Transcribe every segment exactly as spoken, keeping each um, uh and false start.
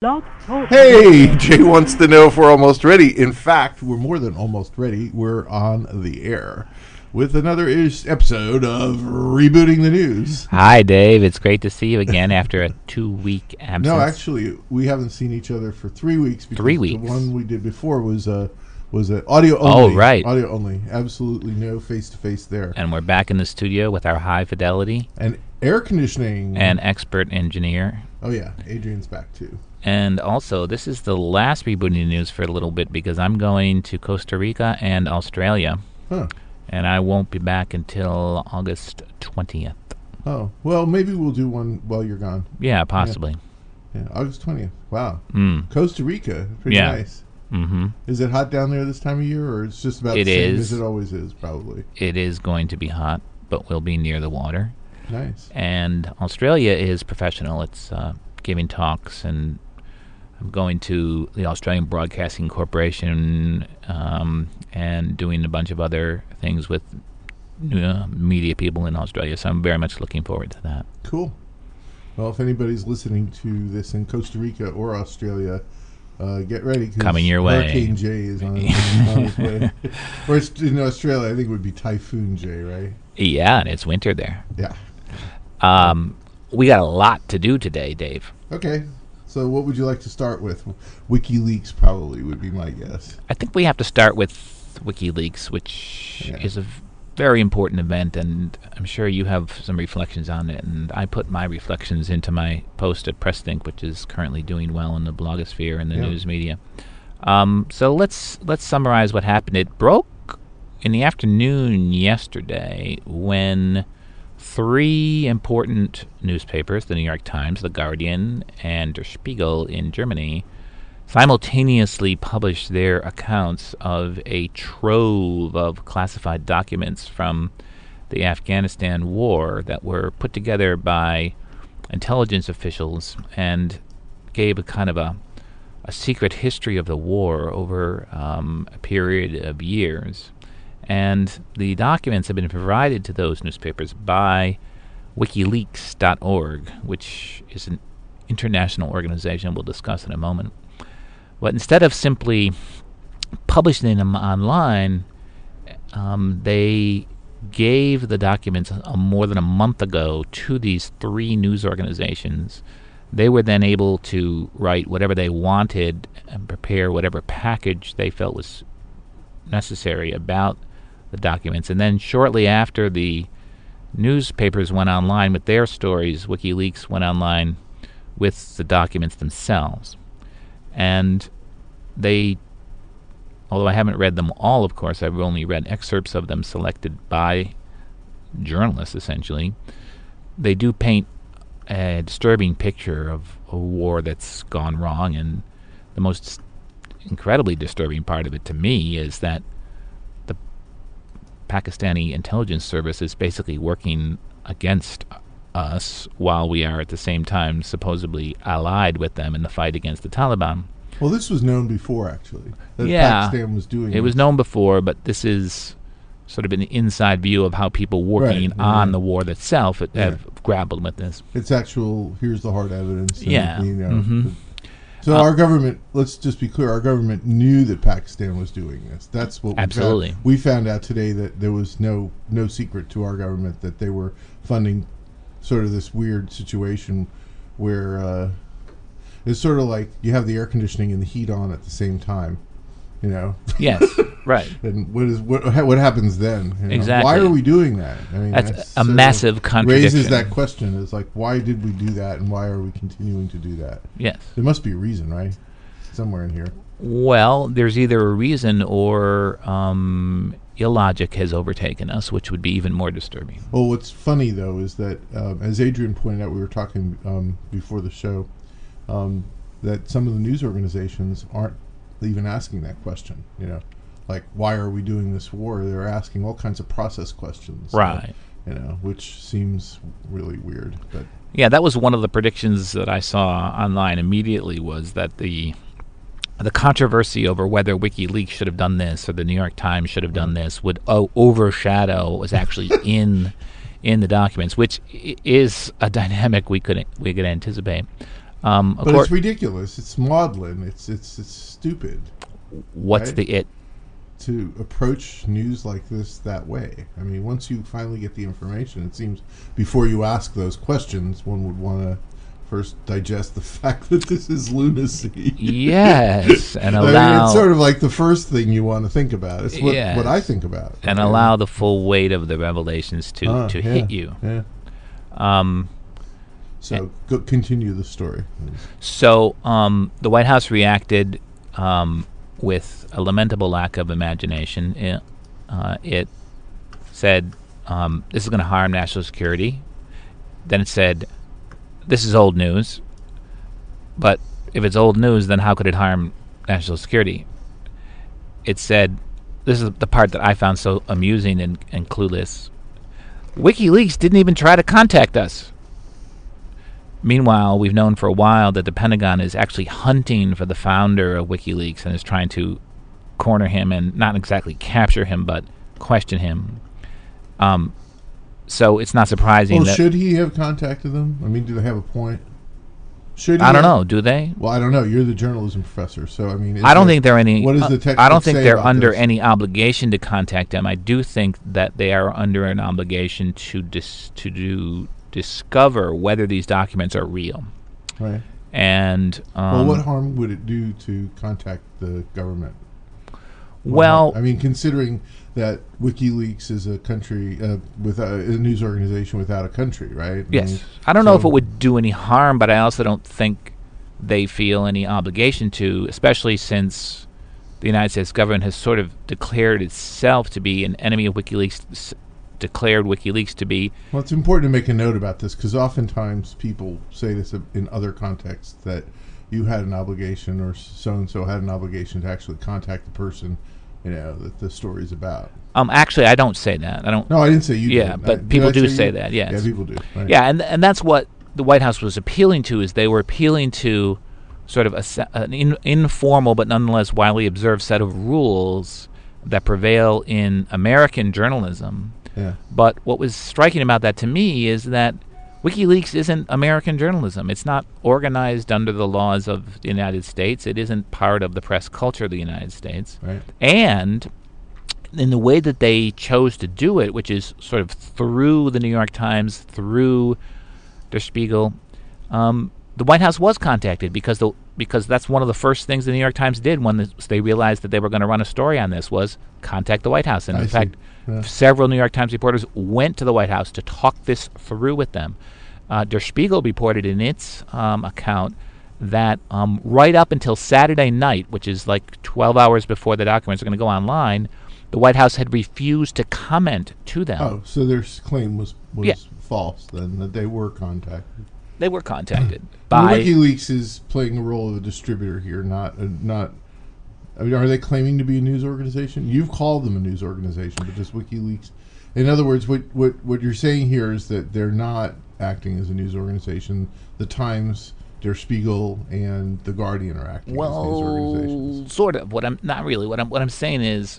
Hey, Jay wants to know if we're almost ready. In fact, we're more than almost ready. We're on the air with another ish episode of Rebooting the News. Hi, Dave. It's great to see you again after a two-week absence. No, actually, we haven't seen each other for three weeks. Because three weeks. The one we did before was uh, was uh, audio only. Oh, right. Audio only. Absolutely no face-to-face there. And we're back in the studio with our high fidelity. And air conditioning. And expert engineer. Oh, yeah. Adrian's back, too. And also, this is the last Rebooting the News for a little bit because I'm going to Costa Rica and Australia. Huh. And I won't be back until August twentieth. Oh, well, maybe we'll do one while you're gone. Yeah, possibly. Yeah, yeah August twentieth. Wow. Mm. Costa Rica. Pretty yeah. nice. Mm-hmm. Is it hot down there this time of year, or it's just about it the same is. as it always is, probably? It is going to be hot, but we'll be near the water. Nice. And Australia is professional. It's uh, giving talks, and I'm going to the Australian Broadcasting Corporation um, and doing a bunch of other things with uh, media people in Australia. So I'm very much looking forward to that. Cool. Well, if anybody's listening to this in Costa Rica or Australia, uh, get ready. Coming your way. Hurricane Jay is on, on his way. Or it's, in Australia, I think it would be Typhoon Jay, right? Yeah, and it's winter there. Yeah. Um, we got a lot to do today, Dave. Okay. So what would you like to start with? WikiLeaks probably would be my guess. I think we have to start with WikiLeaks, which yeah. is a very important event, and I'm sure you have some reflections on it. And I put my reflections into my post at PressThink, which is currently doing well in the blogosphere and the yeah. news media. Um, so let's let's summarize what happened. It broke in the afternoon yesterday when three important newspapers, the New York Times, the Guardian, and Der Spiegel in Germany, simultaneously published their accounts of a trove of classified documents from the Afghanistan war that were put together by intelligence officials and gave a kind of a, a secret history of the war over um, a period of years. And the documents have been provided to those newspapers by WikiLeaks dot org, which is an international organization we'll discuss in a moment. But instead of simply publishing them online, um, they gave the documents uh, more than a month ago to these three news organizations. They were then able to write whatever they wanted and prepare whatever package they felt was necessary about the documents. And then shortly after the newspapers went online with their stories, WikiLeaks went online with the documents themselves. And they, although I haven't read them all, of course, I've only read excerpts of them selected by journalists, essentially. They do paint a disturbing picture of a war that's gone wrong, and the most incredibly disturbing part of it to me is that the Pakistani intelligence service is basically working against us while we are at the same time supposedly allied with them in the fight against the Taliban. Well, this was known before, actually, that yeah, Pakistan was doing it. It was known before, but this is sort of an inside view of how people working right, on right. the war itself have yeah. grappled with this. It's actual, here's the hard evidence. And, yeah. You know, mm-hmm. So uh, our government, let's just be clear, our government knew that Pakistan was doing this. That's what we absolutely. found. We found out today that there was no no secret to our government that they were funding sort of this weird situation where uh, it's sort of like you have the air conditioning and the heat on at the same time, you know? Yes, right. And what is what what happens then? You know? Exactly. Why are we doing that? I mean, that's, that's a massive contradiction. Raises that question. It's like, why did we do that, and why are we continuing to do that? Yes. There must be a reason, right? Somewhere in here. Well, there's either a reason or um, illogic has overtaken us, which would be even more disturbing. Well, what's funny, though, is that, um, as Adrian pointed out, we were talking um, before the show, um, that some of the news organizations aren't even asking that question, you know? Like, why are we doing this war? They're asking all kinds of process questions. Right. You know, which seems really weird. But yeah, that was one of the predictions that I saw online immediately, was that the the controversy over whether WikiLeaks should have done this or the New York Times should have done this would o- overshadow what was actually in in the documents, which I- is a dynamic we could we could anticipate. Um, But it's ridiculous. It's maudlin. It's it's it's stupid. What's right? the it? To approach news like this that way. I mean, once you finally get the information, it seems before you ask those questions, one would want to first digest the fact that this is lunacy. Yes, and I allow. mean, it's sort of like the first thing you want to think about. It's what, Yes. what I think about. And okay? allow the full weight of the revelations to, Ah, to yeah, hit you. Yeah. Um, So go, continue the story. so um, the White House reacted um, with a lamentable lack of imagination. It, uh, it said, um, this is going to harm national security. Then it said, this is old news. But if it's old news, then how could it harm national security? It said, this is the part that I found so amusing and, and clueless. WikiLeaks didn't even try to contact us. Meanwhile, we've known for a while that the Pentagon is actually hunting for the founder of WikiLeaks and is trying to corner him and not exactly capture him, but question him. Um, so it's not surprising Well, that... should he have contacted them? I mean, do they have a point? Should he I don't have- know. Do they? Well, I don't know. You're the journalism professor, so I mean, is I don't there- think they're any. What does uh, the textbook I don't think say they're about under this? any obligation to contact them. I do think that they are under an obligation to dis, to do discover whether these documents are real. Right. And um, Well, what harm would it do to contact the government? What well, harm- I mean, considering that WikiLeaks is a country uh, with a, a news organization without a country, right? I yes, mean, I don't know if so- it would do any harm, but I also don't think they feel any obligation to, especially since the United States government has sort of declared itself to be an enemy of WikiLeaks, s- declared WikiLeaks to be. Well, it's important to make a note about this because oftentimes people say this in other contexts that you had an obligation or so and so had an obligation to actually contact the person, you know, that the story's about. Um, actually, I don't say that. I don't. No, I didn't say you. Yeah, did. but I- people did I do say you? that, yes. Yeah, people do. Right. Yeah, and and that's what the White House was appealing to. Is they were appealing to sort of a, se- an in, informal but nonetheless widely observed set of rules that prevail in American journalism. Yeah. But what was striking about that to me is that WikiLeaks isn't American journalism. It's not organized under the laws of the United States. It isn't part of the press culture of the United States. Right. And in the way that they chose to do it, which is sort of through the New York Times, through Der Spiegel, um, the White House was contacted because the because that's one of the first things the New York Times did when the, they realized that they were going to run a story on this was contact the White House. And I in see. fact, Yeah. several New York Times reporters went to the White House to talk this through with them. Uh, Der Spiegel reported in its um, account that um, right up until Saturday night, which is like twelve hours before the documents are going to go online, the White House had refused to comment to them. Oh, so their s- claim was was Yeah. false then, that they were contacted. They were contacted And by... WikiLeaks is playing the role of a distributor here, not a, not. I mean, are they claiming to be a news organization? You've called them a news organization, but just WikiLeaks. In other words, what what what you're saying here is that they're not acting as a news organization. The Times, Der Spiegel, and the Guardian are acting as news Well, organizations. sort of. What I'm not really. What I'm what I'm saying is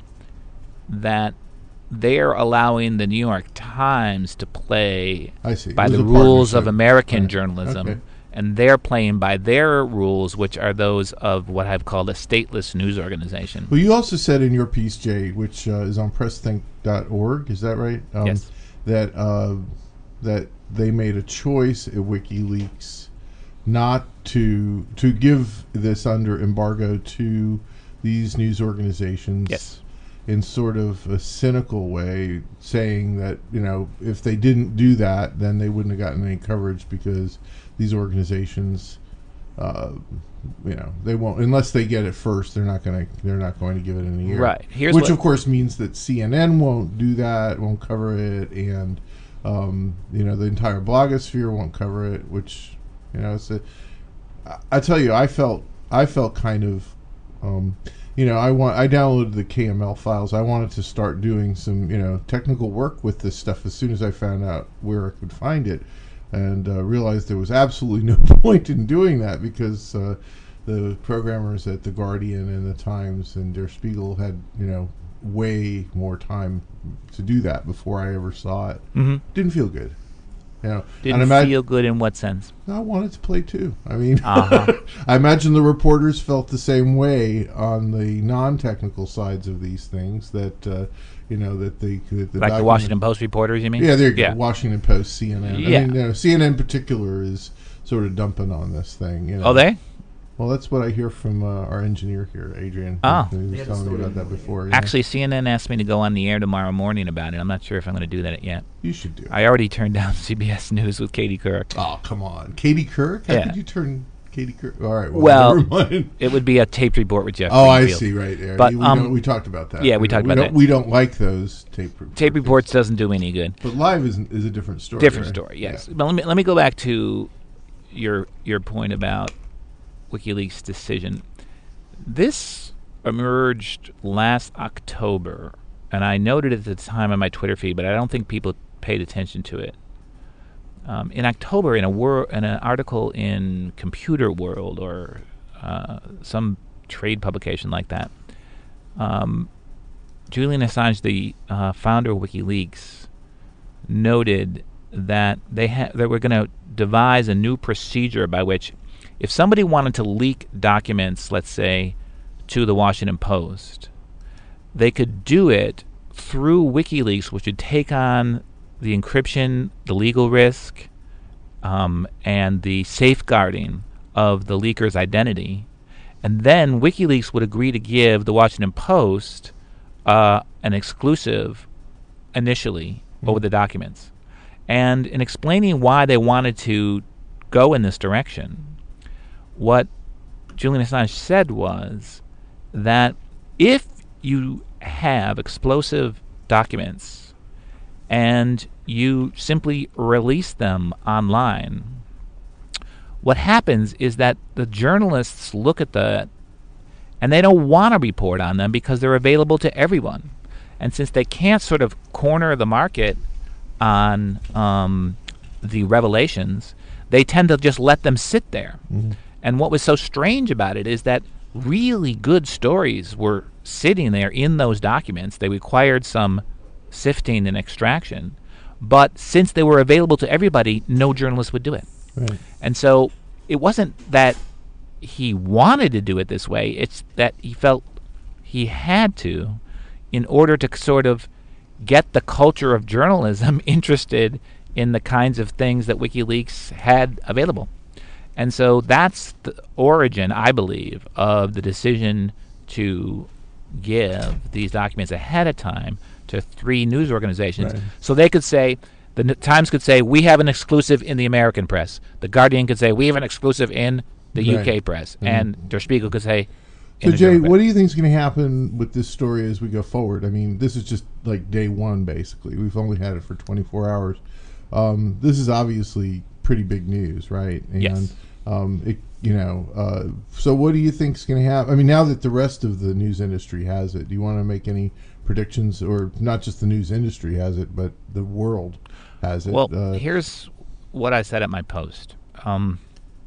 that they're allowing the New York Times to play I see. It by was the a rules of partnership. American Right. journalism, Okay. and they're playing by their rules, which are those of what I've called a stateless news organization. Well, you also said in your piece, Jay, which uh, is on press think dot org, is that right? Um, Yes. That uh, that they made a choice at WikiLeaks not to to give this under embargo to these news organizations. Yes. In sort of a cynical way, saying that, you know, if they didn't do that, then they wouldn't have gotten any coverage because these organizations, uh, you know, they won't unless they get it first. They're not going to. They're not going to give it any air. Right. Here's Which what- of course means that C N N won't do that, won't cover it, and um, you know, the entire blogosphere won't cover it. Which, you know, it's a. I, I tell you, I felt I felt kind of. Um, You know, I want. I downloaded the K M L files. I wanted to start doing some, you know, technical work with this stuff as soon as I found out where I could find it, and uh, realized there was absolutely no point in doing that because uh, the programmers at the Guardian and the Times and Der Spiegel had, you know, way more time to do that before I ever saw it. Mm-hmm. Didn't feel good. You know, Didn't and imag- feel good in what sense? I wanted to play too. I mean, Uh-huh. I imagine the reporters felt the same way on the non-technical sides of these things. That uh, you know that they could the Like the document- Washington Post reporters, you mean? Yeah, there you Yeah. go. Washington Post, C N N. Yeah. I mean, you know, C N N in particular is sort of dumping on this thing. You know. Oh, they? Well, that's what I hear from uh, our engineer here, Adrian. Oh. who, who They was had a telling me story about that in the before. yeah. Actually, C N N asked me to go on the air tomorrow morning about it. I'm not sure if I'm going to do that yet. you should do it. I already turned down C B S News with Katie Couric. Oh, come on, Katie Couric. How Yeah. could you turn Katie Couric? All right. Well, Well, never mind. It would be a taped report with Jeff Oh, I Greenfield. see. Right there. But, we, um, know- we talked about that. yeah, we talked about don't, that. We don't like those tape reports. Tape reports doesn't do any good. But live is is a different story. Different right? story, yes. Yeah. But let me let me go back to your your point about WikiLeaks' decision. This emerged last October, and I noted it at the time on my Twitter feed, but I don't think people paid attention to it. Um, in October, in a wor- in an article in Computer World or uh, some trade publication like that, um, Julian Assange, the uh, founder of WikiLeaks, noted that they ha- they were going to devise a new procedure by which, if somebody wanted to leak documents, let's say, to the Washington Post, they could do it through WikiLeaks, which would take on the encryption, the legal risk, um, and the safeguarding of the leaker's identity. And then WikiLeaks would agree to give the Washington Post uh, an exclusive initially mm-hmm. over the documents. And in explaining why they wanted to go in this direction, what Julian Assange said was that if you have explosive documents and you simply release them online, what happens is that the journalists look at that and they don't want to report on them because they're available to everyone. And since they can't sort of corner the market on um, the revelations, they tend to just let them sit there. Mm-hmm. And what was so strange about it is that really good stories were sitting there in those documents. They required some sifting and extraction. But since they were available to everybody, no journalist would do it. Right. And so it wasn't that he wanted to do it this way. It's that he felt he had to in order to sort of get the culture of journalism interested in the kinds of things that WikiLeaks had available. And so that's the origin, I believe, of the decision to give these documents ahead of time to three news organizations. Right. So they could say, the N- Times could say, we have an exclusive in the American press. The Guardian could say, we have an exclusive in the right. U K press. Mm-hmm. And Der Spiegel could say, so Jay, what do you think is going to happen with this story as we go forward? I mean, this is just like day one, basically. We've only had it for twenty-four hours. Um, this is obviously pretty big news, right? And, yes. Um, it, you know, uh, so what do you think is going to happen? I mean, now that the rest of the news industry has it, do you want to make any predictions, or not just the news industry has it, but the world has it? Well, uh, here's what I said at my post. Um,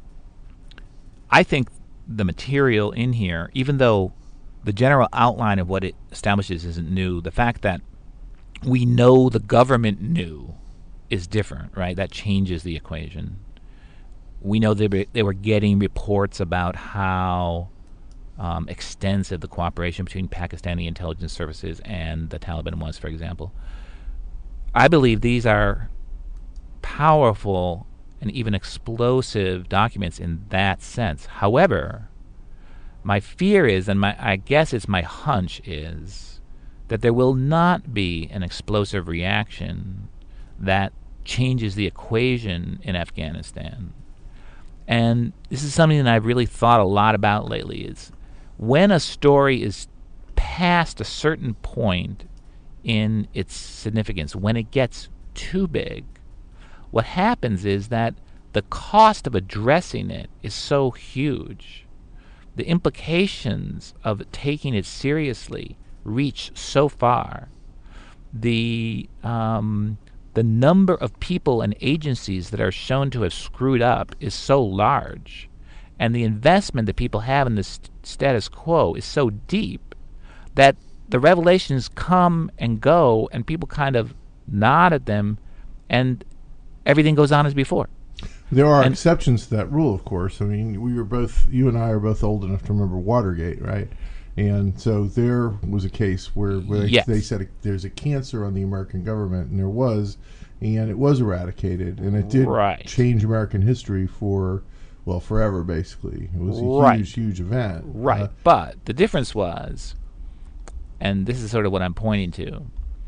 I think the material in here, even though the general outline of what it establishes isn't new, the fact that we know the government knew is different, right? That changes the equation. We know they, be, they were getting reports about how um, extensive the cooperation between Pakistani intelligence services and the Taliban was, for example. I believe these are powerful and even explosive documents in that sense. However, my fear is, and my I guess it's my hunch is, that there will not be an explosive reaction that changes the equation in Afghanistan. And this is something that I've really thought a lot about lately, is when a story is past a certain point in its significance, when it gets too big, what happens is that the cost of addressing it is so huge. The implications of taking it seriously reach so far. The um, the number of people and agencies that are shown to have screwed up is so large, and the investment that people have in the st- status quo is so deep that the revelations come and go, and people kind of nod at them, and everything goes on as before. There are And- exceptions to that rule, of course. I mean, we were both, you and I are both old enough to remember Watergate, right? And so there was a case where, where they, Yes. they said it, there's a cancer on the American government, and there was, and it was eradicated, and it did Right. change American history for, well, forever, basically. It was a Right. huge, huge event. Right. Uh, But the difference was, and this is sort of what I'm pointing to,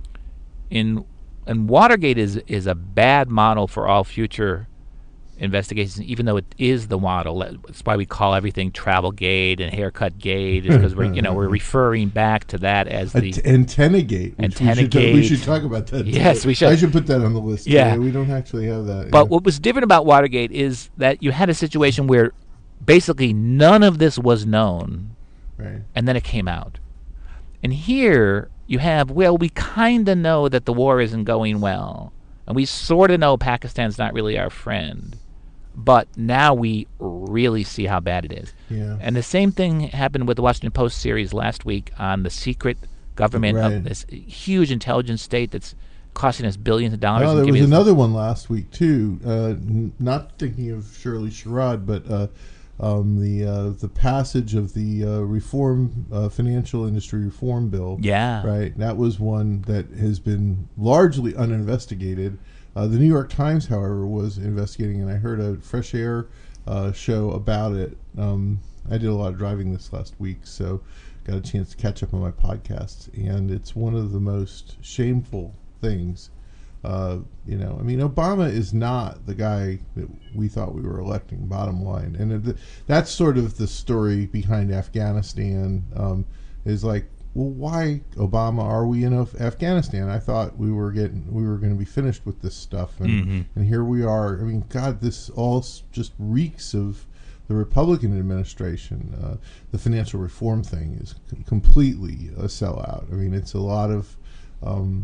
in and Watergate is is a bad model for all future investigations, even though it is the model. That's why we call everything Travelgate and Haircutgate, is because we're you know we're referring back to that as the Ant- Antenna-gate. which We should, ta- we Antenna-gate. should talk about that. Yes, today. we should. I should put that on the list. Yeah. today. We don't actually have that. But yeah. what was different about Watergate is that you had a situation where basically none of this was known, Right. and then it came out. And here you have, well, we kind of know that the war isn't going well, and we sort of know Pakistan's not really our friend, but now we really see how bad it is. Yeah. And the same thing happened with the Washington Post series last week on the secret government Right. of this huge intelligence state that's costing us billions of dollars. Oh, and there giving was us- another one last week too. Uh, n- not thinking of Shirley Sherrod, but uh, um, the uh, the passage of the uh, reform uh, financial industry reform bill. Yeah. Right. That was one that has been largely uninvestigated. Uh, the New York Times, however, was investigating, and I heard a Fresh Air uh, show about it. Um, I did a lot of driving this last week, so got a chance to catch up on my podcasts, and it's one of the most shameful things. Uh, you know, I mean, Obama is not the guy that we thought we were electing, bottom line. And it, that's sort of the story behind Afghanistan, um, is like, well, why, Obama, are we in Af- Afghanistan? I thought we were getting, we were going to be finished with this stuff. And, Mhm. and here we are. I mean, God, this all s- just reeks of the Republican administration. Uh, the financial reform thing is c- completely a sellout. I mean, it's a lot of um,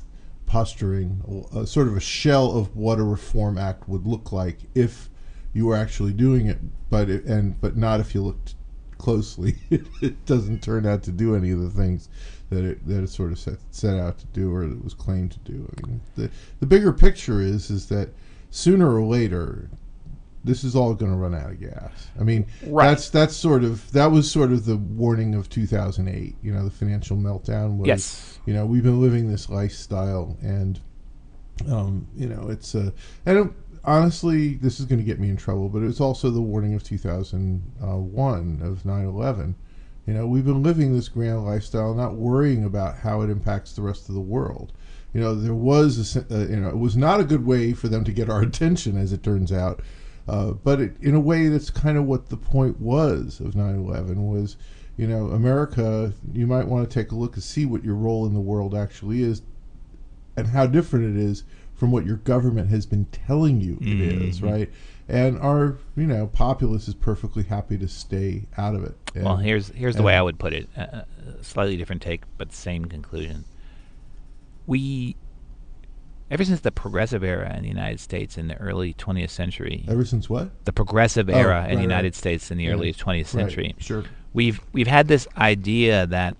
posturing, uh, sort of a shell of what a reform act would look like if you were actually doing it, but it, and but not if you looked closely. It doesn't turn out to do any of the things that it that it sort of set, set out to do, or it was claimed to do. I mean, the the bigger picture is is that sooner or later, this is all going to run out of gas. I mean, Right. that's that's sort of that was sort of the warning of two thousand eight. You know, the financial meltdown was. Yes. You know, we've been living this lifestyle, and um, you know, it's a. And it, honestly, this is going to get me in trouble, but it's also the warning of two thousand one of nine eleven. You know, we've been living this grand lifestyle, not worrying about how it impacts the rest of the world. You know, there was a, se- uh, you know, it was not a good way for them to get our attention, as it turns out. Uh, but it, in a way, that's kind of what the point was of nine eleven was, you know, America, you might want to take a look and see what your role in the world actually is and how different it is from what your government has been telling you it Mhm. is, right? And our, you know, populace is perfectly happy to stay out of it. And, Well, here's here's the and- way I would put it. A a slightly different take, but same conclusion. We, ever since the progressive era in the United States in the early twentieth century, Ever since what? the progressive Oh, era in right, the right. United States in the Yeah. early twentieth Right, century, sure. we've we've had this idea that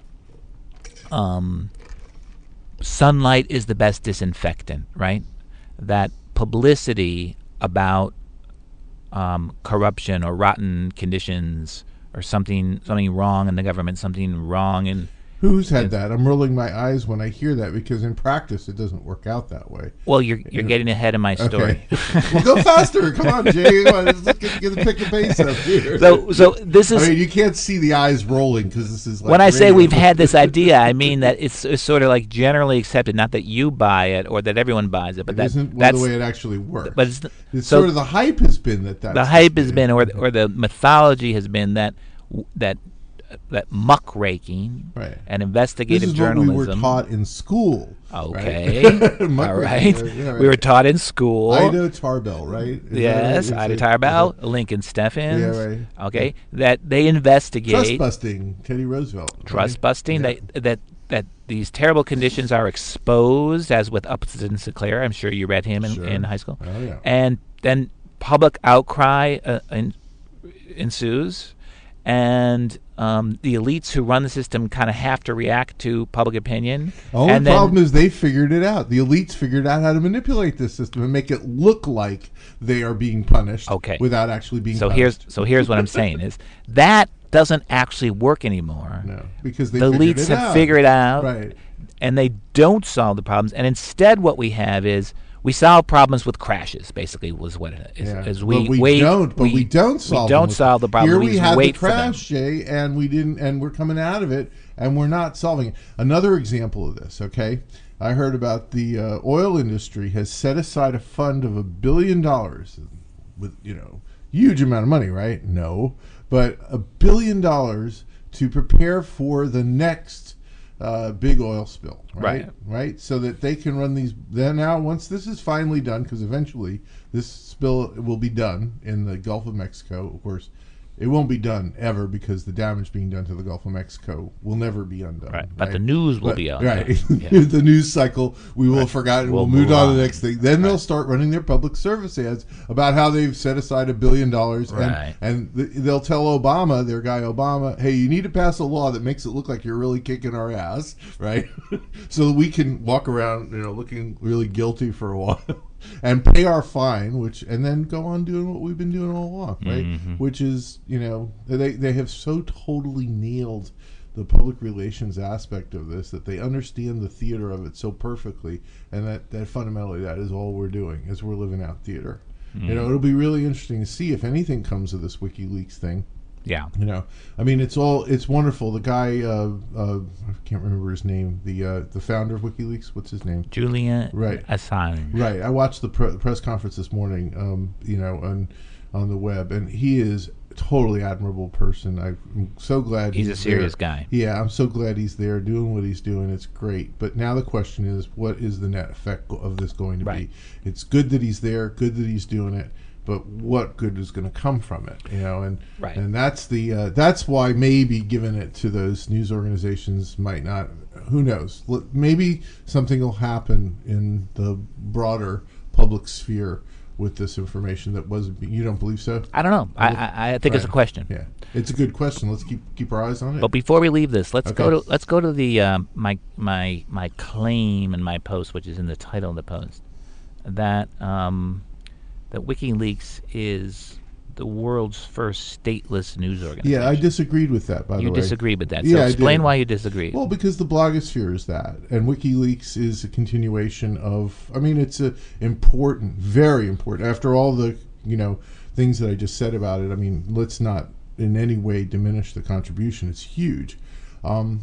um, sunlight is the best disinfectant, right? That publicity about um, corruption or rotten conditions or something something wrong in the government, something wrong in Who's had that? I'm rolling my eyes when I hear that because in practice it doesn't work out that way. well, you're you're getting ahead of my story. Okay. Well, go faster. Come on, Jay. Come on, let's get, get the pick the pace up here. so so this is I mean, you can't see the eyes rolling because this is like when I say radio. we've had this idea, I mean that it's, it's sort of like generally accepted, not that you buy it or that everyone buys it, but It that isn't that's the way it actually works. but it's, It's so sort of the hype has been that that's the hype has been, or the, or the mythology has been that that that muckraking Right. and This investigative is journalism. what we were taught in school. Okay, right? all Muckraking, right. yeah, right. We were taught in school. Ida Tarbell, right? Is Yes, that right? Ida Is it- Tarbell, is Lincoln Steffens. Yeah, right. Okay, that they it investigate Trust busting, Teddy Roosevelt. right? trust busting. Yeah. They, that that these terrible conditions are exposed, as with Upton Sinclair. I'm sure you read him in, Sure. in high school. Oh, yeah. And then public outcry uh, en- ensues, and um, the elites who run the system kind of have to react to public opinion. The only and then, problem is they figured it out. The elites figured out how to manipulate this system and make it look like they are being punished Okay. without actually being so punished. here's so here's what I'm saying is that doesn't actually work anymore. No, because they the figured elites it have out. figured it out, Right. and they don't solve the problems. And instead, what we have is we solve problems with crashes. Basically, was what it is. Yeah. is we but we wait. don't. But we, don't solve. We don't them with- solve the problem. Here we, we just had wait the for them. crash, Jay, and we didn't. And we're coming out of it, and we're not solving it. Another example of this. Okay, I heard about the uh, oil industry has set aside a fund of a billion dollars, with you know huge amount of money, right? No, but a billion dollars to prepare for the next uh, big oil spill, right? Right. Right? So that they can run these. Then now, once this is finally done, because eventually this spill will be done in the Gulf of Mexico. Of course, it won't be done ever because the damage being done to the Gulf of Mexico will never be undone. Right, but the news will But- be on. Right. Yeah. The news cycle, we will have forgotten. We'll, We'll move move on to on. the next thing. Then they'll start running their public service ads about how they've set aside a billion dollars. Right. And, and th- they'll tell Obama, their guy Obama, hey, you need to pass a law that makes it look like you're really kicking our ass, right? So that we can walk around, you know, looking really guilty for a while. And pay our fine, which and then go on doing what we've been doing all along, right? Mhm. Which is, you know, they they have so totally nailed the public relations aspect of this that they understand the theater of it so perfectly, and that, that fundamentally that is all we're doing is we're living out theater. Mm-hmm. You know, it'll be really interesting to see if anything comes of this WikiLeaks thing. Yeah. You know, I mean, it's all it's wonderful. The guy, uh, uh, I can't remember his name. The uh, the founder of WikiLeaks, what's his name? Julian Right. Assange. Right. I watched the pre- press conference this morning, um, you know, on on the web, and he is a totally admirable person. I'm so glad He's a serious there. guy. Yeah, I'm so glad he's there doing what he's doing. It's great. But now the question is, what is the net effect of this going to Right. be? It's good that he's there, good that he's doing it, but what good is going to come from it? You know, and Right. and that's the uh, that's why maybe giving it to those news organizations might not. Who knows? L- Maybe something will happen in the broader public sphere with this information that wasn't. Be- you don't believe so? I don't know. I, I, I think it's a Right. question. Yeah, it's a good question. Let's keep keep our eyes on it. But before we leave this, let's Okay. go to let's go to the um, my my my claim in my post, which is in the title of the post, that um, that WikiLeaks is the world's first stateless news organization. yeah, I disagreed with that. By You the way, disagree with that. So Yeah, I explain did. why you disagree. Well, because the blogosphere is that, and WikiLeaks is a continuation of. I mean, it's a important, very important. After all the you know things that I just said about it, I mean, let's not in any way diminish the contribution. It's huge, um,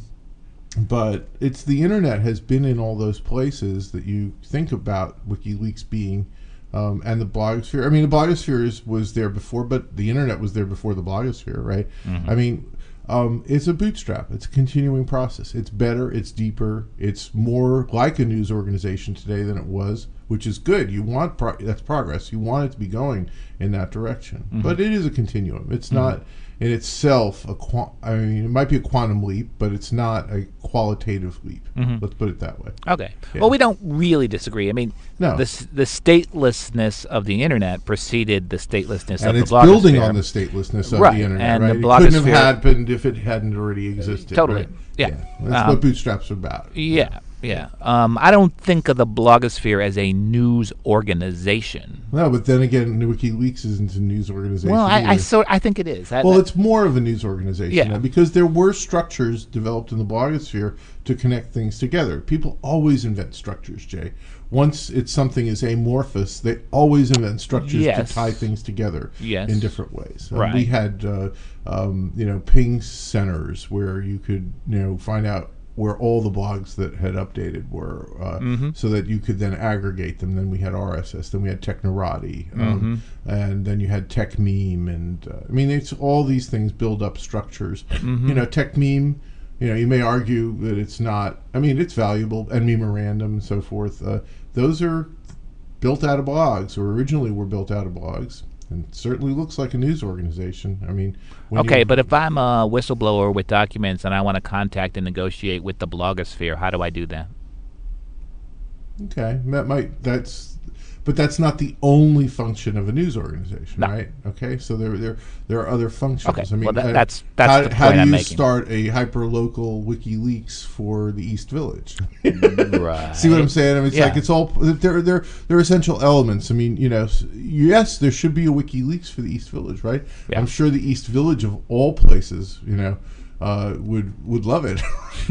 but it's the internet has been in all those places that you think about WikiLeaks being. Um, and the blogosphere. I mean, the blogosphere is, was there before, but the internet was there before the blogosphere, right? Mm-hmm. I mean, um, it's a bootstrap. It's a continuing process. It's better. It's deeper. It's more like a news organization today than it was, which is good. You want pro- that's progress. You want it to be going in that direction. Mm-hmm. But it is a continuum. It's not in itself a. Qu- I mean, it might be a quantum leap, but it's not a qualitative leap. Mm-hmm. Let's put it that way. Okay. Yeah. Well, we don't really disagree. I mean, No. the s- the statelessness of the internet preceded the statelessness And of it's the blogosphere. building on the statelessness of Right, the internet, and right? the It couldn't have blogosphere- happened if it hadn't already existed. Totally, right? yeah. That's Um, what bootstraps are about. Yeah, yeah. Um, I don't think of the blogosphere as a news organization. No, but then again, WikiLeaks isn't a news organization. Well, I, I either. so I think it is. I, Well, I- it's more of a news organization Yeah. now, because there were structures developed in the blogosphere to connect things together. People always invent structures, Jay. Once it's something is amorphous, they always invent structures Yes. to tie things together Yes. in different ways. Um, Right. we had, uh, um, you know, ping centers where you could, you know, find out where all the blogs that had updated were, uh, Mm-hmm. so that you could then aggregate them. Then we had R S S, then we had Technorati, um, Mm-hmm. and then you had TechMeme, and uh, I mean, it's all these things build up structures. Mm-hmm. You know, TechMeme. You know, you may argue that it's not. I mean, it's valuable, and memorandum and so forth. Uh, those are built out of blogs, or originally were built out of blogs, and certainly looks like a news organization. I mean, when okay, you- but if I'm a whistleblower with documents and I want to contact and negotiate with the blogosphere, how do I do that? okay, that might that's. but that's not the only function of a news organization, No. right? Okay, so there there there are other functions. Okay, I mean, well, that- uh, that's- that's how, the how point do I'm you making. start a hyper local WikiLeaks for the East Village? Right. See what I'm saying? I mean, it's Yeah. like it's all they're they're they're essential elements. I mean, you know, s- yes, there should be a WikiLeaks for the East Village, right? Yeah. I'm sure the East Village of all places, you know, uh, would would love it.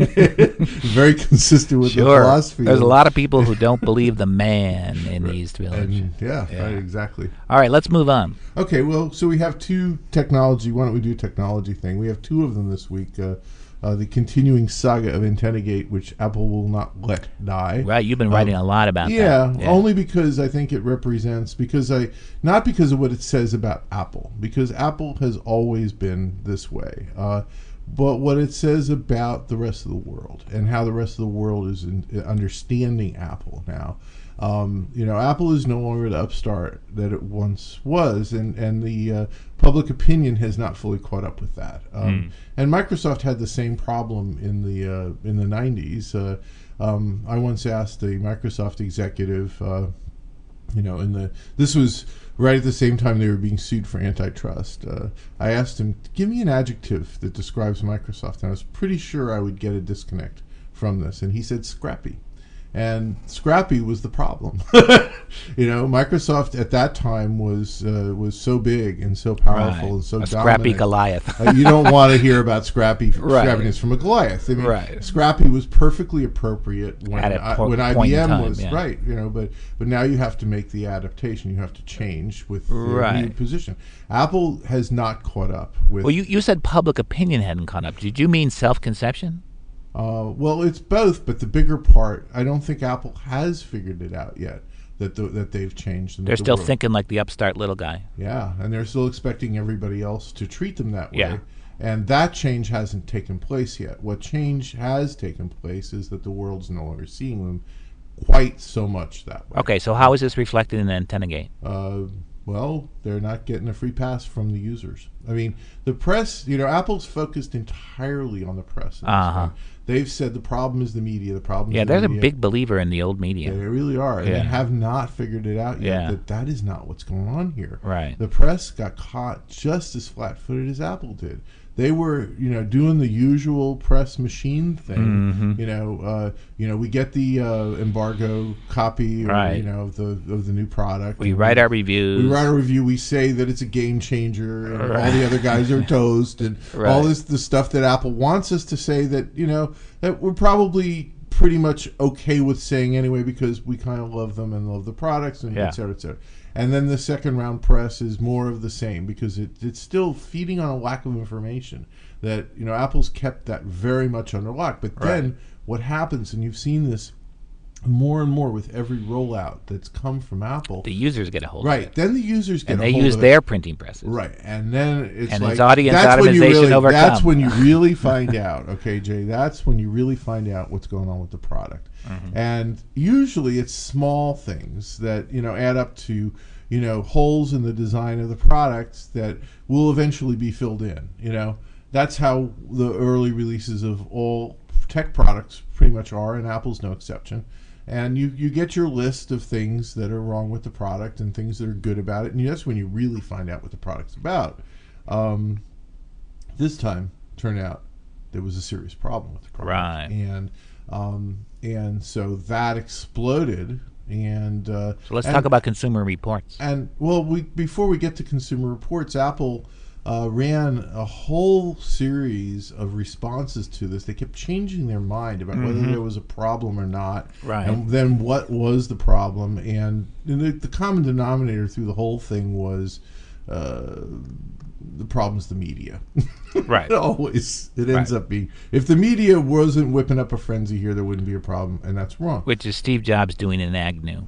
Very consistent with the Sure. philosophy. There's a of- lot of people who don't believe the man in the East Village. And, yeah, Yeah. right, exactly. All right, let's move on. Okay, well, so we have two technology. Why don't we do a technology thing? We have two of them this week. Uh, uh, the continuing saga of AntennaGate, which Apple will not let die. Right, you've been writing Um, a lot about Yeah, that. only because I think it represents because I not because of what it says about Apple, because Apple has always been this way. Uh, but what it says about the rest of the world and how the rest of the world is in, understanding Apple now. Um, you know, Apple is no longer the upstart that it once was, and and the uh, public opinion has not fully caught up with that. Um, And Microsoft had the same problem in the uh, in the nineties. Uh, um, I once asked a Microsoft executive, uh, you know, in the this was right at the same time they were being sued for antitrust. Uh, I asked him, give me an adjective that describes Microsoft, and I was pretty sure I would get a disconnect from this, and he said scrappy. And scrappy was the problem. You know, Microsoft at that time was uh, was so big and so powerful Right. and so a dominant. scrappy Goliath. Uh, you don't want to hear about scrappy Right. scrappiness from a Goliath. I mean, Right. scrappy was perfectly appropriate when At a I, po- when point in I B M time, was yeah. right. You know, but but now you have to make the adaptation. You have to change with the new Right. position. Apple has not caught up with. Well, you, you said public opinion hadn't caught up. Did you mean self-conception? Uh, well, it's both, but the bigger part, I don't think Apple has figured it out yet that the, that they've changed. and They're that the still world- thinking like the upstart little guy. Yeah, and they're still expecting everybody else to treat them that way. Yeah. And that change hasn't taken place yet. What change has taken place is that the world's no longer seeing them quite so much that way. Okay, so how is this reflected in AntennaGate? Uh, well, they're not getting a free pass from the users. I mean, the press, you know, Apple's focused entirely on the press. at this Uh-huh. point. They've said the problem is the media. The problem Yeah, is the they're a media. big believer in the old media. They really are, and Yeah. they have not figured it out yet. Yeah. That that is not what's going on here. Right. The press got caught just as flat-footed as Apple did. They were, you know, doing the usual press machine thing. Mhm. You know, uh, you know, we get the uh, embargo copy, or, Right. you know, of the of the new product. We and write our reviews. we write a review. We say that it's a game changer, and all Right. the other guys are toast, and Right. all this the stuff that Apple wants us to say that you know that we're probably pretty much okay with saying anyway because we kind of love them and love the products and Yeah. et cetera, et cetera. And then the second round press is more of the same because it, it's still feeding on a lack of information that you know Apple's kept that very much under lock. But then Right. what happens, and you've seen this more and more with every rollout that's come from Apple. The users get a hold of Right. it. Then the users get And a they hold use of it. their printing presses. Right. And then it's And like it's audience that's when you optimization really, overcome. That's when you really find out, okay, Jay, that's when you really find out what's going on with the product. Mm-hmm. And usually it's small things that, you know, add up to, you know, holes in the design of the products that will eventually be filled in, you know. That's how the early releases of all tech products pretty much are, and Apple's no exception. And you, you get your list of things that are wrong with the product and things that are good about it, and that's when you really find out what the product's about. Um, this time, turned out there was a serious problem with the product, Right. And um, and so that exploded. And uh, So let's and- talk about Consumer Reports. and well, we before we get to Consumer Reports, Apple uh, ran a whole series of responses to this. They kept changing their mind about whether Mhm. there was a problem or not, Right. and then what was the problem. And the, the common denominator through the whole thing was uh, the problem's the media. Right. Always, it ends Right. up being. If the media wasn't whipping up a frenzy here, there wouldn't be a problem, and that's wrong. Which is Steve Jobs doing in Agnew.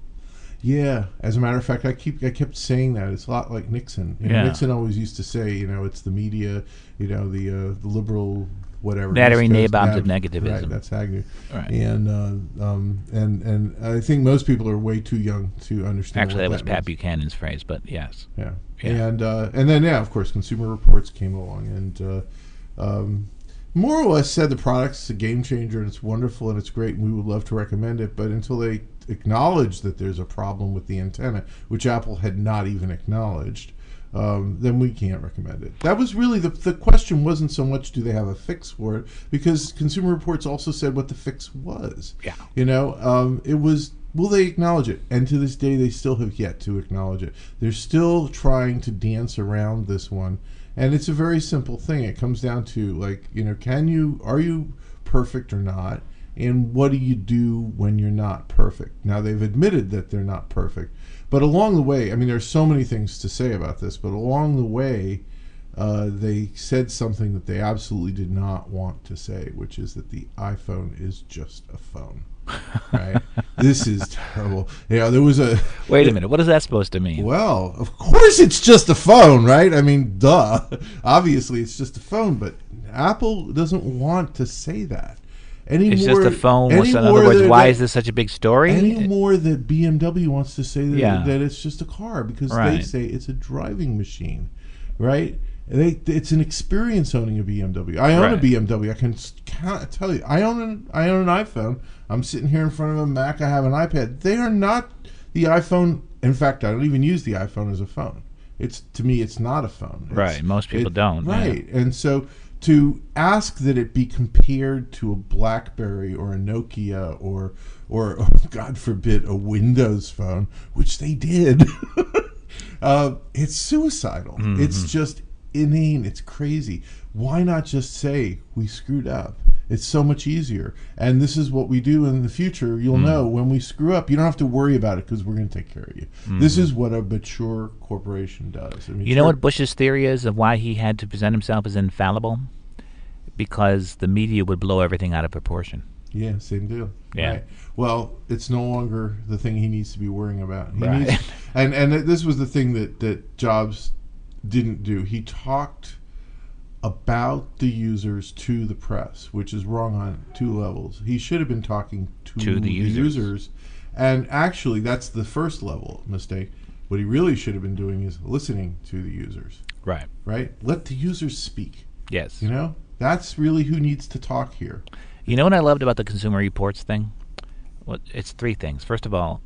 Yeah, as a matter of fact, I keep I kept saying that it's a lot like Nixon. You know, Yeah. Nixon always used to say, you know, it's the media, you know, the uh, the liberal whatever. Nattering East Coast nabobs of nav- negativism. Right, that's Agnew. Right. And uh, um and and I think most people are way too young to understand. Actually, that what was Pat means. Buchanan's phrase, but yes. Yeah. Yeah. And uh, and then yeah, of course, Consumer Reports came along and uh, um, more or less said the product's a game changer and it's wonderful and it's great and we would love to recommend it. But until they acknowledge that there's a problem with the antenna, which Apple had not even acknowledged, um, then we can't recommend it. That was really the the question. Wasn't so much do they have a fix for it, because Consumer Reports also said what the fix was. Yeah. You know, um, it was, will they acknowledge it? And to this day, they still have yet to acknowledge it. They're still trying to dance around this one. And it's a very simple thing. It comes down to, like, you know, can you, are you perfect or not? And what do you do when you're not perfect? Now, they've admitted that they're not perfect. But along the way, I mean, there's so many things to say about this, but along the way, uh, they said something that they absolutely did not want to say, which is that the iPhone is just a phone. Right? This is terrible. Yeah, there was a... Wait a minute. What is that supposed to mean? Well, of course it's just a phone, right? I mean, duh. Obviously, it's just a phone, but Apple doesn't want to say that. Any It's more, just a phone. What's, in any more other words, that- why that- is this such a big story? Any more that B M W wants to say that, Yeah. that it's just a car, because they Right. say it's a driving machine, right? They, it's an experience owning a B M W. I own a Right. B M W. I can s- can't tell you. I own an I own an iPhone. I'm sitting here in front of a Mac. I have an iPad. They are not the iPhone. In fact, I don't even use the iPhone as a phone. It's, to me, it's not a phone. It's- Right. Most people it- don't. yeah. Right. And so to ask that it be compared to a BlackBerry or a Nokia or, or, or God forbid, a Windows phone, which they did, uh, it's suicidal. Mm-hmm. It's just inane. It's crazy. Why not just say we screwed up? It's so much easier. And this is what we do in the future. You'll Mm. know when we screw up. You don't have to worry about it because we're going to take care of you. Mm-hmm. This is what a mature corporation does. I mean, You know sure- what Bush's theory is of why he had to present himself as infallible? Because the media would blow everything out of proportion. Yeah, same deal. Yeah. Right. Well, it's no longer the thing he needs to be worrying about. He Right. needs, and and this was the thing that, that Jobs didn't do. He talked about the users to the press, which is wrong on two levels. He should have been talking to, To the the users. users. And actually, that's the first level mistake. What he really should have been doing is listening to the users, Right. right? Let the users speak. Yes. You know? That's really who needs to talk here. You know what I loved about the Consumer Reports thing? Well, it's three things. First of all,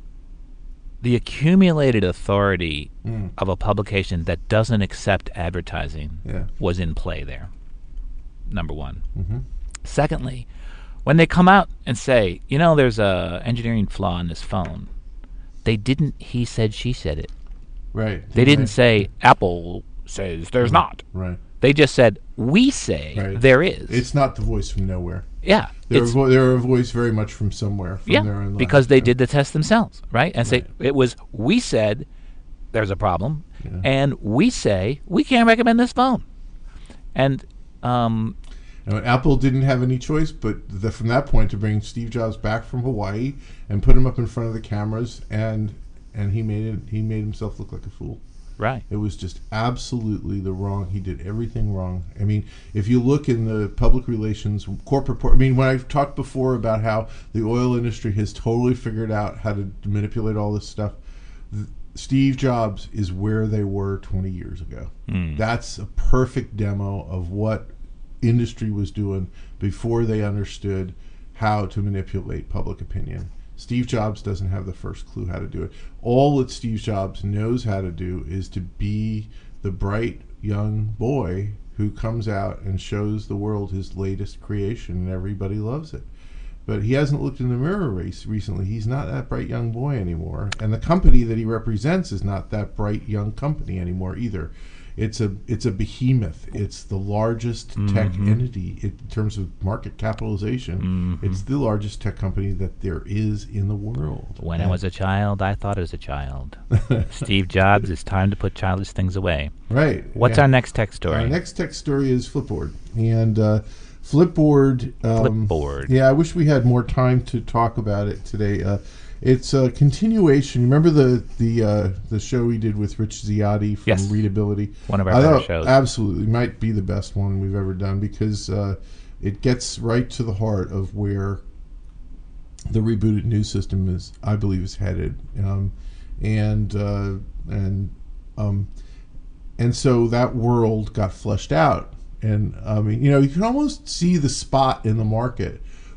the accumulated authority Mm. of a publication that doesn't accept advertising Yeah. was in play there. Number one. Mm-hmm. Secondly, when they come out and say, you know, there's a engineering flaw in this phone, they didn't he said, she said it. Right. They didn't say, Apple says there's not. Right. They just said, we say Right. there is. It's not the voice from nowhere. yeah. They're, a It's, vo- they're a voice very much from somewhere. From yeah, their own because life. they Yeah. did the test themselves, right? And say, Right. it was, we said there's a problem, Yeah. and we say we can't recommend this phone. And, um, Now, Apple didn't have any choice but the, from that point to bring Steve Jobs back from Hawaii and put him up in front of the cameras, and and he made it. He made himself look like a fool. right. It was just absolutely the wrong. He did everything wrong. I mean, if you look in the public relations corporate, por- I mean, when I've talked before about how the oil industry has totally figured out how to manipulate all this stuff, th- Steve Jobs is where they were twenty years ago. Mm. That's a perfect demo of what industry was doing before they understood how to manipulate public opinion. Steve Jobs doesn't have the first clue how to do it. All that Steve Jobs knows how to do is to be the bright young boy who comes out and shows the world his latest creation, and everybody loves it. But he hasn't looked in the mirror race recently. He's not that bright young boy anymore. And the company that he represents is not that bright young company anymore either. It's a it's a behemoth. It's the largest tech Mhm. entity in terms of market capitalization. Mhm. It's the largest tech company that there is in the world. When I And- was a child, I thought as a child. Steve Jobs, it's time to put childish things away. right. What's yeah. our next tech story? Our next tech story is Flipboard. And uh, Flipboard... Um, Flipboard. Yeah, I wish we had more time to talk about it today. Uh, it's a continuation. Remember the the uh, the show we did with Rich Ziotti from Yes. Readability? One of our I better thought shows. Absolutely. Might be the best one we've ever done because uh, it gets right to the heart of where the rebooted news system is, I believe, is headed. Um, and uh, and um, and so that world got fleshed out. And I mean, you know, you can almost see the spot in the market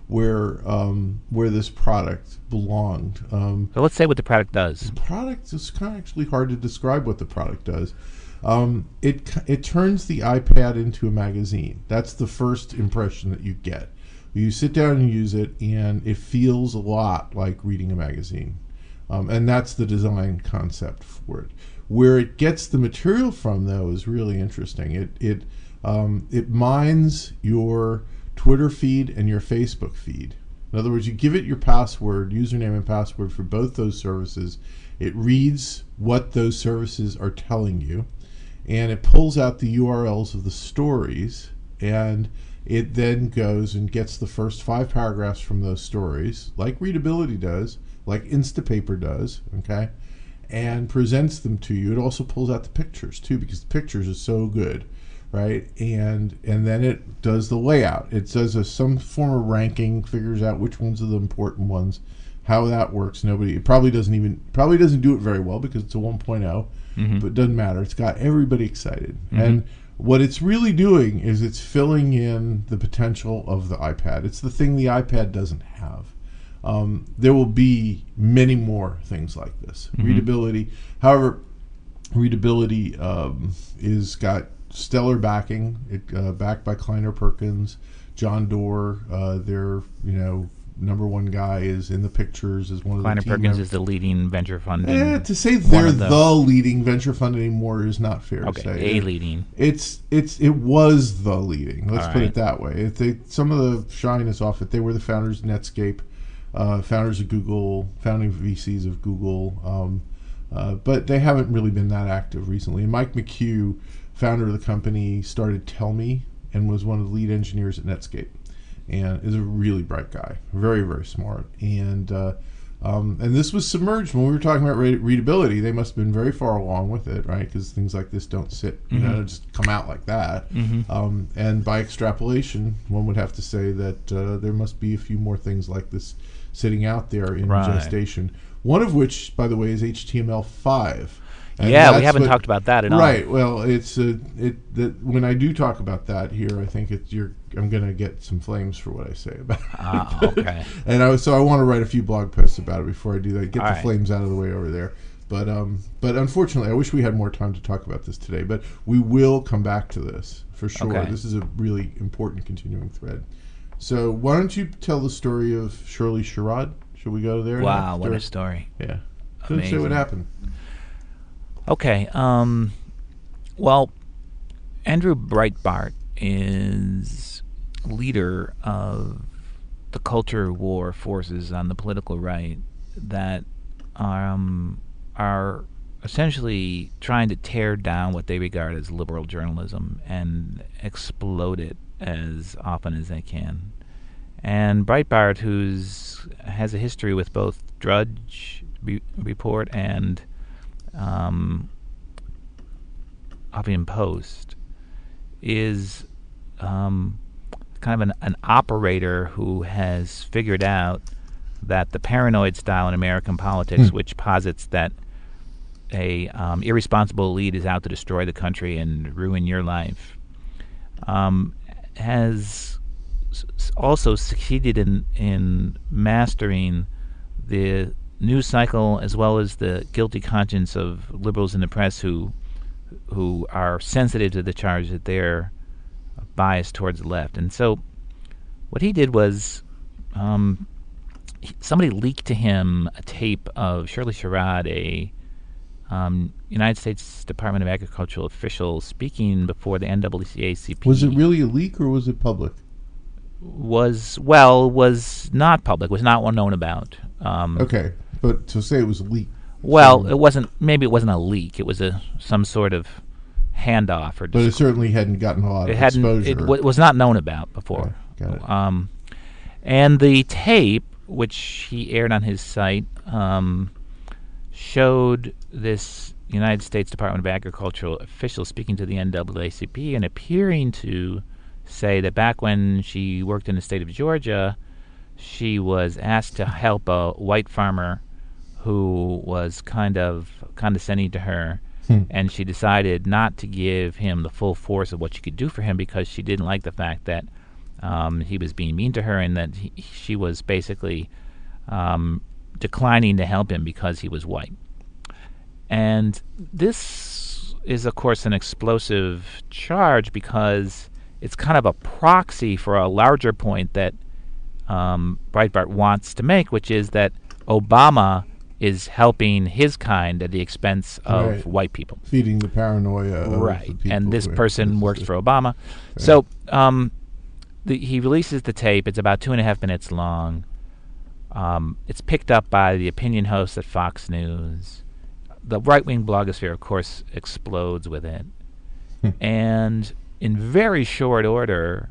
where um, where this product belonged. Um, So let's say what the product does. the product is kind of actually hard to describe what the product does. Um, it it turns the iPad into a magazine. That's the first impression that you get. You sit down and use it, and it feels a lot like reading a magazine. Um, and that's the design concept for it. Where it gets the material from, though, is really interesting. It it um, it mines your Twitter feed and your Facebook feed. In other words, you give it your password, username and password for both those services. It reads what those services are telling you, and it pulls out the U R Ls of the stories, and it then goes and gets the first five paragraphs from those stories, like Readability does, like Instapaper does, okay, and presents them to you. It also pulls out the pictures, too, because the pictures are so good, right? And and then it does the layout. It does a, some form of ranking, figures out which ones are the important ones, how that works. Nobody, it probably doesn't even, probably doesn't do it very well because it's a one point oh, Mm-hmm. but it doesn't matter. It's got everybody excited. Mm-hmm. And what it's really doing is it's filling in the potential of the iPad. It's the thing the iPad doesn't have. Um, there will be many more things like this. Mm-hmm. Readability, however, Readability um, is got stellar backing. It uh, backed by Kleiner Perkins, John Doerr. Uh, their you know number one guy is in the pictures as one of Kleiner the team Perkins members. is the leading venture fund. Eh, in to say one they're of the, the- leading venture fund anymore is not fair Okay, to say. a leading. It's it's it was the leading. Let's All put right. it that way. If they, some of the shine is off it. They were the founders of Netscape, uh, founders of Google, founding V Cs of Google, um, uh, but they haven't really been that active recently. And Mike McHugh, founder of the company, started Tellme and was one of the lead engineers at Netscape, and is a really bright guy, very very smart. And uh, um, and this was submerged when we were talking about read- readability. They must have been very far along with it, right? Because things like this don't sit, you Mhm. know, just come out like that. Mhm. Um, and by extrapolation, one would have to say that uh, there must be a few more things like this sitting out there in Right. gestation. One of which, by the way, is H T M L five. And Yeah, we that's haven't what- talked about that at all. Right. Well, it's uh, it that when I do talk about that here, I think it's you're I'm going to get some flames for what I say about it. Ah, okay. And I so I want to write a few blog posts about it before I do that. Get All the right. flames out of the way over there. But um, but unfortunately, I wish we had more time to talk about this today. But we will come back to this for sure. Okay. This is a really important continuing thread. So why don't you tell the story of Shirley Sherrod? Should we go there? Wow, next, what or- a story. yeah. Couldn't say what Amazing. happened. Okay. Um, well, Andrew Breitbart is leader of the culture war forces on the political right that um, are essentially trying to tear down what they regard as liberal journalism and explode it as often as they can. And Breitbart, who's has a history with both Drudge Re- Report and um, Huffington Post, is um, kind of an, an operator who has figured out that the paranoid style in American politics, Hmm. which posits that a um, irresponsible elite is out to destroy the country and ruin your life, um, has s- s- also succeeded in in mastering the news cycle as well as the guilty conscience of liberals in the press who who are sensitive to the charge that they're biased towards the left. And so what he did was um, he- somebody leaked to him a tape of Shirley Sherrod, a um, United States Department of Agricultural official, speaking before the N double A C P. Was it really a leak or was it public? was well was not public, was not one known about. Um, Okay, but to say it was a leak. Well, so- it wasn't. Maybe it wasn't a leak. It was a some sort of handoff or. but it disc- certainly hadn't gotten a lot it of hadn't. exposure. It w- was not known about before. Okay, got it. Um, and the tape, which he aired on his site, um, showed this United States Department of Agricultural official speaking to the N double A C P and appearing to say that back when she worked in the state of Georgia, she was asked to help a white farmer who was kind of condescending to her, Hmm. and she decided not to give him the full force of what she could do for him because she didn't like the fact that um, he was being mean to her, and that he, she was basically um, declining to help him because he was white. And this is, of course, an explosive charge because it's kind of a proxy for a larger point that um, Breitbart wants to make, which is that Obama is helping his kind at the expense of Right. white people. Feeding the paranoia of Right. the people And this where person this is works the- for Obama. Right. So um, the, he releases the tape. It's about two and a half minutes long. Um, it's picked up by the opinion hosts at Fox News. The right-wing blogosphere, of course, explodes with it. And in very short order,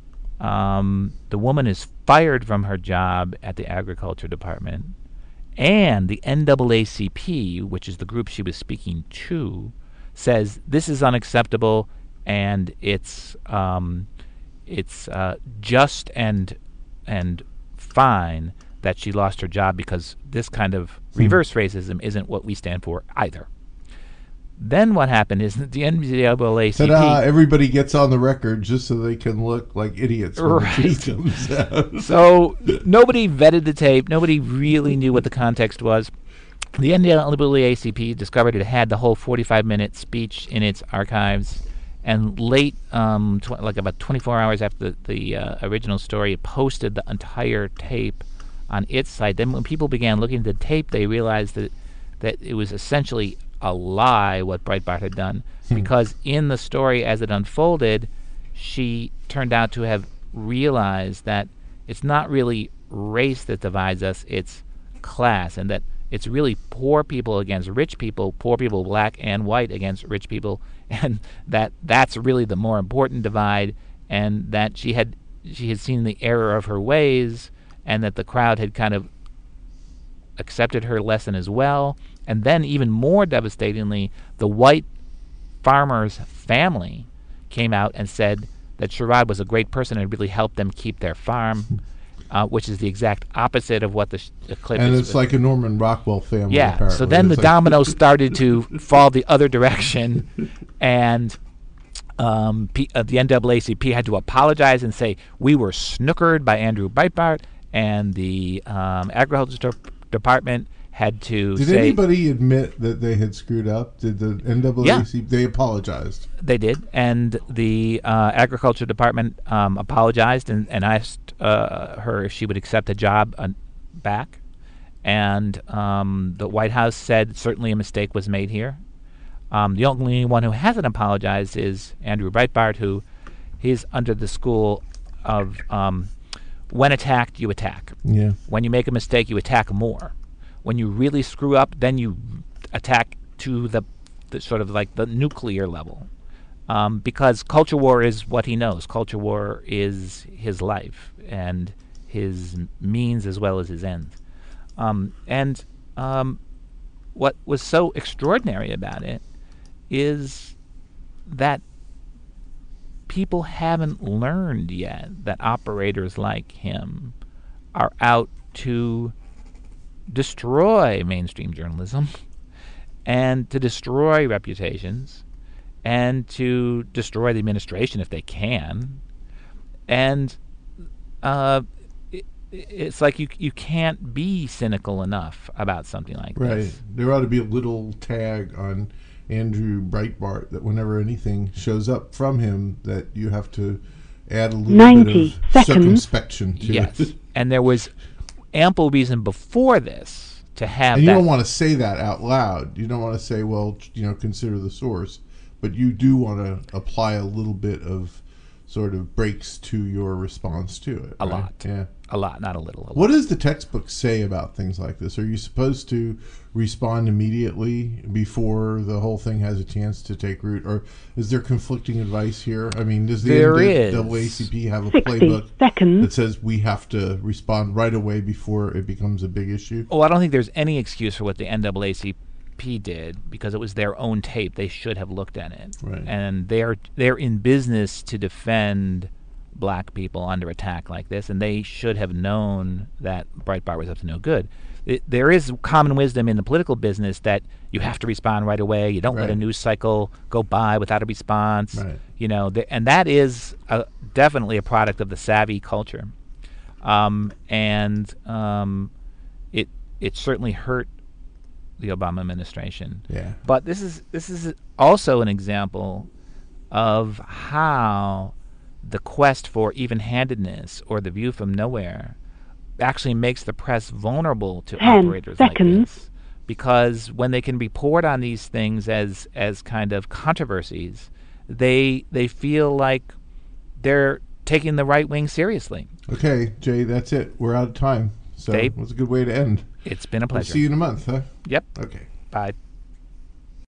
um, the woman is fired from her job at the Agriculture Department. And the N double A C P, which is the group she was speaking to, says this is unacceptable, and it's um, it's uh, just and and fine that she lost her job because this kind of reverse racism isn't what we stand for either. Then what happened is that the N double A C P... Ta-da! Everybody gets on the record just so they can look like idiots when Right. the truth comes out. So nobody vetted the tape. Nobody really knew what the context was. The N double A C P discovered it had the whole forty-five minute speech in its archives. And late, um, tw- like about twenty-four hours after the, the uh, original story, it posted the entire tape on its site. Then when people began looking at the tape, they realized that that it was essentially a lie what Breitbart had done, because in the story as it unfolded, she turned out to have realized that it's not really race that divides us, it's class, and that it's really poor people against rich people, poor people, black and white, against rich people, and that that's really the more important divide, and that she had she had seen the error of her ways, and that the crowd had kind of accepted her lesson as well. And then even more devastatingly, the white farmer's family came out and said that Sherrod was a great person and really helped them keep their farm, uh, which is the exact opposite of what the, sh- the clip And is. it's like a Norman Rockwell family, Yeah, apparently. so then the It's like- dominoes started to fall the other direction, and um, P- uh, the N double A C P had to apologize and say, we were snookered by Andrew Breitbart, and the um, Agriculture De- Department had to Did say... anybody admit that they had screwed up? Did the N double A C P... Yeah. They apologized. They did, and the uh, Agriculture Department um, apologized and, and asked uh, her if she would accept a job uh, back. And um, the White House said certainly a mistake was made here. Um, the only one who hasn't apologized is Andrew Breitbart, who he's under the school of um, when attacked, you attack. Yeah. When you make a mistake, you attack more. When you really screw up, then you attack to the, the sort of like the nuclear level. Um, because culture war is what he knows. Culture war is his life and his means as well as his ends. Um, and um, what was so extraordinary about it is that people haven't learned yet that operators like him are out to destroy mainstream journalism and to destroy reputations and to destroy the administration if they can. And uh, it, it's like you you can't be cynical enough about something like Right. this. There ought to be a little tag on Andrew Breitbart that whenever anything shows up from him, that you have to add a little ninety bit of seconds. circumspection to Yes. it. And there was ample reason before this to have And you that. don't want to say that out loud. You don't want to say, well, you know, consider the source. But you do want to apply a little bit of sort of breaks to your response to it. A right? lot. Yeah. A lot, not a little. A lot. What does the textbook say about things like this? Are you supposed to respond immediately before the whole thing has a chance to take root? Or is there conflicting advice here? I mean, does the There N is. double A C P have a sixty playbook that seconds. says we have to respond right away before it becomes a big issue? Oh, I don't think there's any excuse for what the N double A C P did, because it was their own tape. They should have looked at it. Right. And they're they're in business to defend black people under attack like this, and they should have known that Breitbart was up to no good. it, there is common wisdom in the political business that you have to respond right away. You don't let a Right. news cycle go by without a response. Right. You know, th- and that is a, definitely a product of the savvy culture, um, and um, it it certainly hurt the Obama administration. Yeah. But this is this is also an example of how the quest for even-handedness or the view from nowhere actually makes the press vulnerable to Ten operators like seconds. this, because when they can report on these things as as kind of controversies, they they feel like they're taking the right wing seriously. Okay, Jay, that's it. We're out of time. So Dave? it was a good way to end. It's been a We'll pleasure. see you in a month, huh? Yep. Okay. Bye.